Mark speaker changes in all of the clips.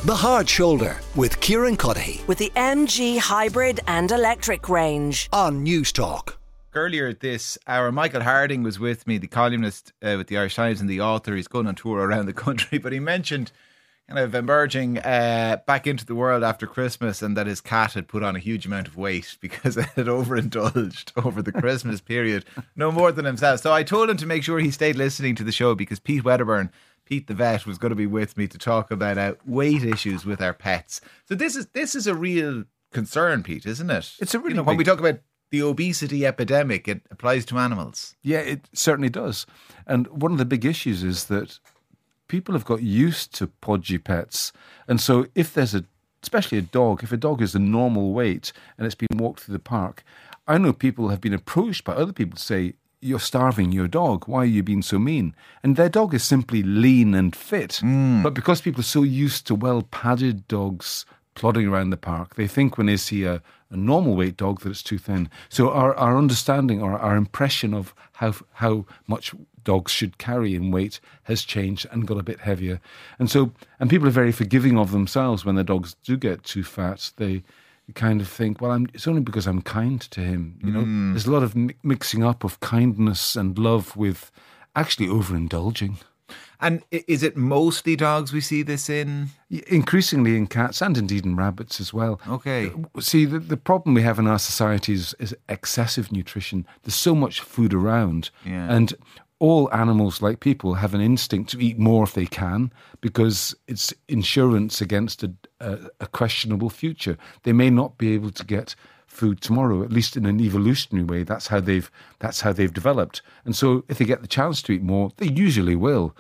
Speaker 1: The Hard Shoulder with Kieran Cuddihy
Speaker 2: with the MG hybrid and electric range
Speaker 1: on News Talk.
Speaker 3: Earlier this hour, Michael Harding was with me, the columnist with the Irish Times and the author. He's going on tour around the country, but he mentioned kind of emerging back into the world after Christmas, and that his cat had put on a huge amount of weight because it had overindulged over the Christmas period, no more than himself. So I told him to make sure he stayed listening to the show, because Pete Wedderburn, Pete the vet, was going to be with me to talk about weight issues with our pets. So this is a real concern, Pete, isn't it?
Speaker 4: It's a really
Speaker 3: when we talk about the obesity epidemic, it applies to animals.
Speaker 4: Yeah, it certainly does. And one of the big issues is that people have got used to podgy pets. And so if there's especially a dog, if a dog is a normal weight and it's been walked through the park, I know people have been approached by other people to say, "You're starving your dog. Why are you being so mean?" And their dog is simply lean and fit. But because people are so used to well-padded dogs plodding around the park, they think when they see a normal weight dog that it's too thin. So our understanding or our impression of how much dogs should carry in weight has changed and got a bit heavier. And people are very forgiving of themselves when their dogs do get too fat. They kind of think, well, it's only because I'm kind to him. You know, there's a lot of mixing up of kindness and love with actually overindulging.
Speaker 3: And is it mostly dogs we see this in?
Speaker 4: Increasingly in cats and indeed in rabbits as well.
Speaker 3: Okay.
Speaker 4: See, the problem we have in our societies is excessive nutrition. There's so much food around.
Speaker 3: Yeah.
Speaker 4: And all animals, like people, have an instinct to eat more if they can, because it's insurance against a questionable future. They may not be able to get food tomorrow, at least in an evolutionary way. That's how they've developed. And so if they get the chance to eat more, they usually will.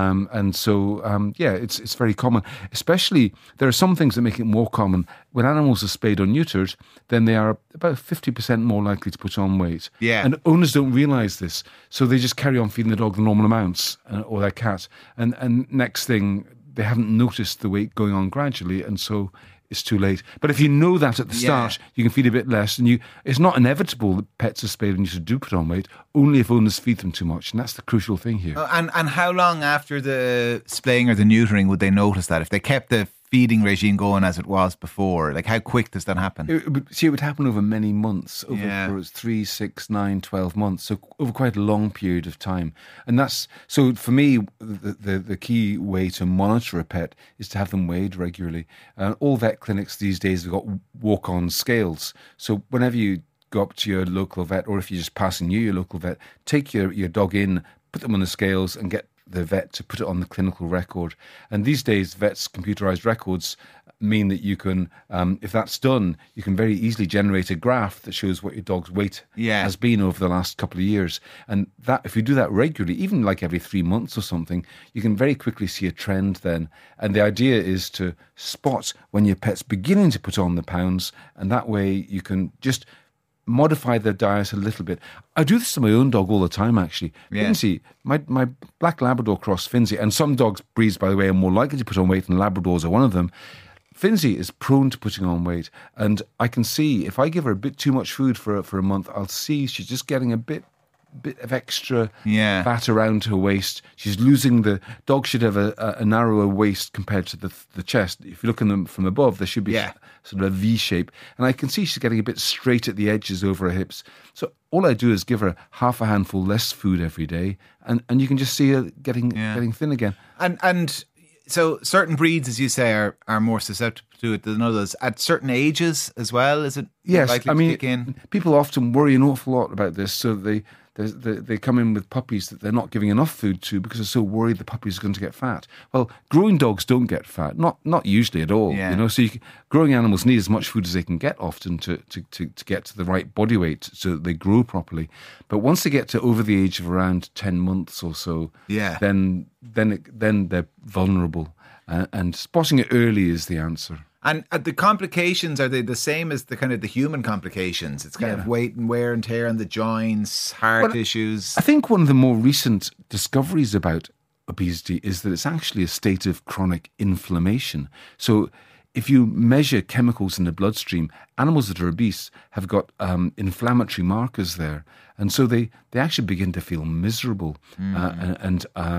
Speaker 4: It's very common. Especially, there are some things that make it more common. When animals are spayed or neutered, then they are about 50% more likely to put on weight.
Speaker 3: Yeah.
Speaker 4: And owners don't realise this. So they just carry on feeding the dog the normal amounts, or their cat. And next thing, they haven't noticed the weight going on gradually, and so it's too late. But if you know that at the start, you can feed a bit less, and it's not inevitable that pets are spayed and neutered do put on weight, only if owners feed them too much, and that's the crucial thing here.
Speaker 3: And how long after the spaying or the neutering would they notice that? If they kept the feeding regime going as it was before, like how quick does that happen?
Speaker 4: It would happen over many months, over 3, 6, 9, 12 months, so over quite a long period of time. And so for me, the key way to monitor a pet is to have them weighed regularly. All vet clinics these days have got walk-on scales, so whenever you go up to your local vet, or if you're just passing near your local vet, take your dog in, put them on the scales and get the vet to put it on the clinical record. And these days, vets' computerised records mean that you can, if that's done, you can very easily generate a graph that shows what your dog's weight has been over the last couple of years. And that, if you do that regularly, even like every 3 months or something, you can very quickly see a trend then. And the idea is to spot when your pet's beginning to put on the pounds, and that way you can just modify their diet a little bit. I do this to my own dog all the time, actually.
Speaker 3: Yeah.
Speaker 4: Finzi, my black Labrador cross, Finzi, and some dogs, breeds, by the way, are more likely to put on weight, and Labradors are one of them. Finzi is prone to putting on weight, and I can see if I give her a bit too much food for a month, I'll see she's just getting a bit of extra fat around her waist. She's losing the dog should have a narrower waist compared to the chest. If you look at them from above, there should be sort of a V shape. And I can see she's getting a bit straight at the edges over her hips. So all I do is give her half a handful less food every day, and you can just see her getting thin again.
Speaker 3: And so certain breeds, as you say, are more susceptible to it than others. At certain ages as well, is it likely to kick in?
Speaker 4: People often worry an awful lot about this, so they come in with puppies that they're not giving enough food to because they're so worried the puppy's going to get fat. Well, growing dogs don't get fat, not usually at all.
Speaker 3: Yeah.
Speaker 4: You know, so growing animals need as much food as they can get often to get to the right body weight so that they grow properly. But once they get to over the age of around 10 months or so, then they're vulnerable, and spotting it early is the answer.
Speaker 3: And the complications, are they the same as the kind of the human complications? It's kind of weight and wear and tear on the joints, heart issues.
Speaker 4: I think one of the more recent discoveries about obesity is that it's actually a state of chronic inflammation. So if you measure chemicals in the bloodstream, animals that are obese have got inflammatory markers there. And so they actually begin to feel miserable.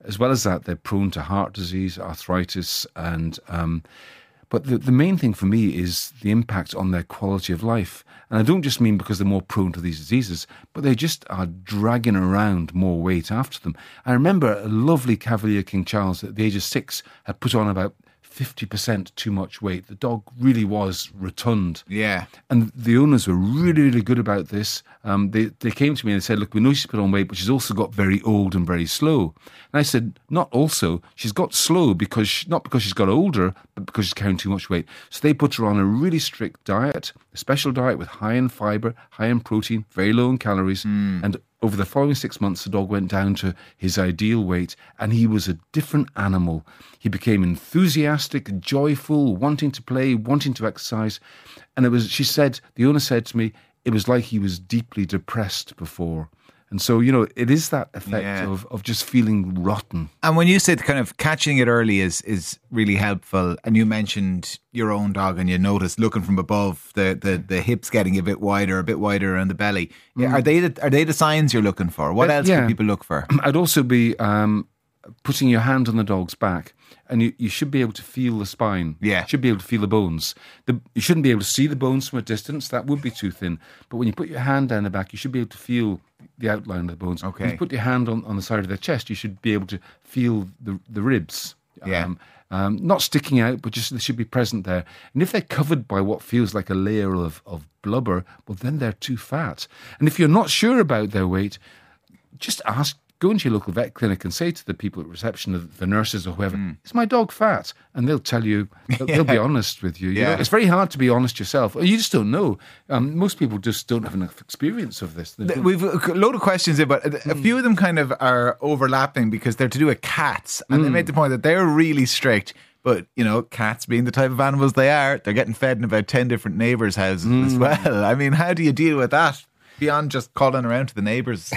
Speaker 4: as well as that, they're prone to heart disease, arthritis, and but the main thing for me is the impact on their quality of life. And I don't just mean because they're more prone to these diseases, but they just are dragging around more weight after them. I remember a lovely Cavalier King Charles at the age of 6 had put on about 50% too much weight. The dog really was rotund.
Speaker 3: Yeah.
Speaker 4: And the owners were really, really good about this. They came to me and said, look, we know she's put on weight, but she's also got very old and very slow. And I said, not also. She's got slow not because she's got older, but because she's carrying too much weight. So they put her on a really strict diet, a special diet with high in fibre, high in protein, very low in calories. And over the following 6 months, the dog went down to his ideal weight, and he was a different animal. He became enthusiastic, joyful, wanting to play, wanting to exercise. And the owner said to me, it was like he was deeply depressed before. And so, it is that effect of just feeling rotten.
Speaker 3: And when you said kind of catching it early is really helpful, and you mentioned your own dog and you noticed looking from above the hips getting a bit wider around the belly. Are they the signs you're looking for? What else can people look for?
Speaker 4: I'd also be putting your hand on the dog's back, and you should be able to feel the spine.
Speaker 3: Yeah.
Speaker 4: You should be able to feel the bones. You shouldn't be able to see the bones from a distance. That would be too thin. But when you put your hand down the back, you should be able to feel the outline of the bones.
Speaker 3: Okay.
Speaker 4: When you put your hand on the side of their chest, you should be able to feel the ribs.
Speaker 3: Yeah.
Speaker 4: Not sticking out, but just they should be present there. And if they're covered by what feels like a layer of blubber, well, then they're too fat. And if you're not sure about their weight, just go into your local vet clinic and say to the people at reception, the nurses or whoever, is my dog fat? And they'll tell you, they'll be honest with you.
Speaker 3: Yeah.
Speaker 4: It's very hard to be honest yourself. You just don't know. Most people just don't have enough experience of this.
Speaker 3: We've a load of questions here, but a few of them kind of are overlapping because they're to do with cats. And they made the point that they're really strict. But, cats being the type of animals they are, they're getting fed in about 10 different neighbours' houses as well. I mean, how do you deal with that? Beyond just calling around to the neighbours.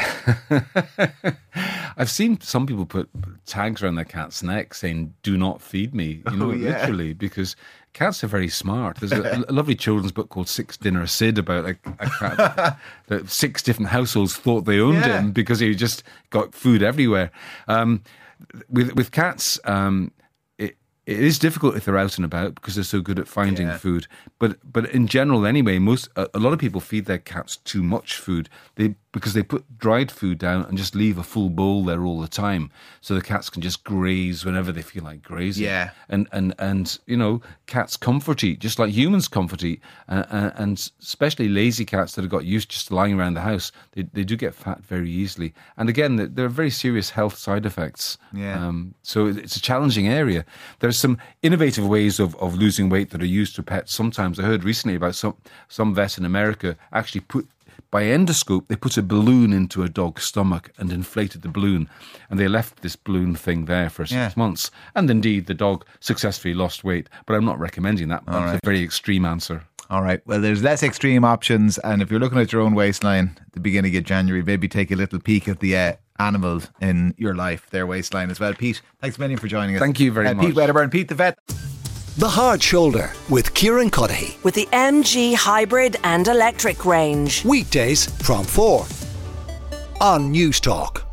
Speaker 4: I've seen some people put tags around their cat's neck saying, do not feed me, literally, because cats are very smart. There's a lovely children's book called Six Dinner Sid about a cat that 6 different households thought they owned him because he just got food everywhere. With cats, it is difficult if they're out and about because they're so good at finding food. But in general, anyway, a lot of people feed their cats too much food because they put dried food down and just leave a full bowl there all the time, so the cats can just graze whenever they feel like grazing.
Speaker 3: Yeah,
Speaker 4: and cats comfort eat just like humans comfort eat, and especially lazy cats that have got used just to lying around the house, they do get fat very easily. And again, there are very serious health side effects.
Speaker 3: Yeah.
Speaker 4: So it's a challenging area. There's some innovative ways of losing weight that are used for pets. Sometimes I heard recently about some vet in America actually by endoscope, they put a balloon into a dog's stomach and inflated the balloon, and they left this balloon thing there for 6 months. And indeed, the dog successfully lost weight. But I'm not recommending that. That's a very extreme answer.
Speaker 3: All right. Well, there's less extreme options, and if you're looking at your own waistline at the beginning of January, maybe take a little peek at the animals in your life, their waistline as well. Pete, thanks a million for joining us.
Speaker 4: Thank you very much.
Speaker 3: Pete Wedderburn, Pete the Vet.
Speaker 1: The Hard Shoulder with Kieran Cuddihy.
Speaker 2: With the MG hybrid and electric range.
Speaker 1: Weekdays from 4 on News Talk.